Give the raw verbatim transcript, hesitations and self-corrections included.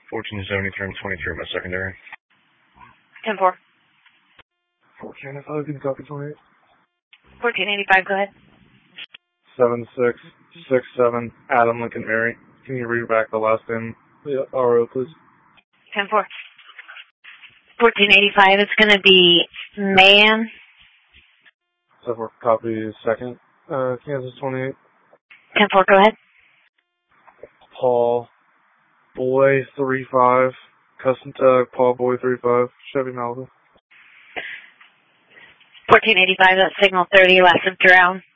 fourteen seventy-three, twenty-three, my secondary. ten four. fourteen eighty-five, can you copy twenty-eight? fourteen eighty-five, go ahead. seven six six seven, Adam Lincoln Mary. Can you read back the last name, the R O, please? ten four. fourteen eighty-five, it's going to be man. So for copy second, uh, Kansas twenty-eight. ten four, go ahead. Paul Boy three five, custom tag Paul Boy three five, Chevy Malibu. fourteen eighty-five, that's signal thirty, last of drown.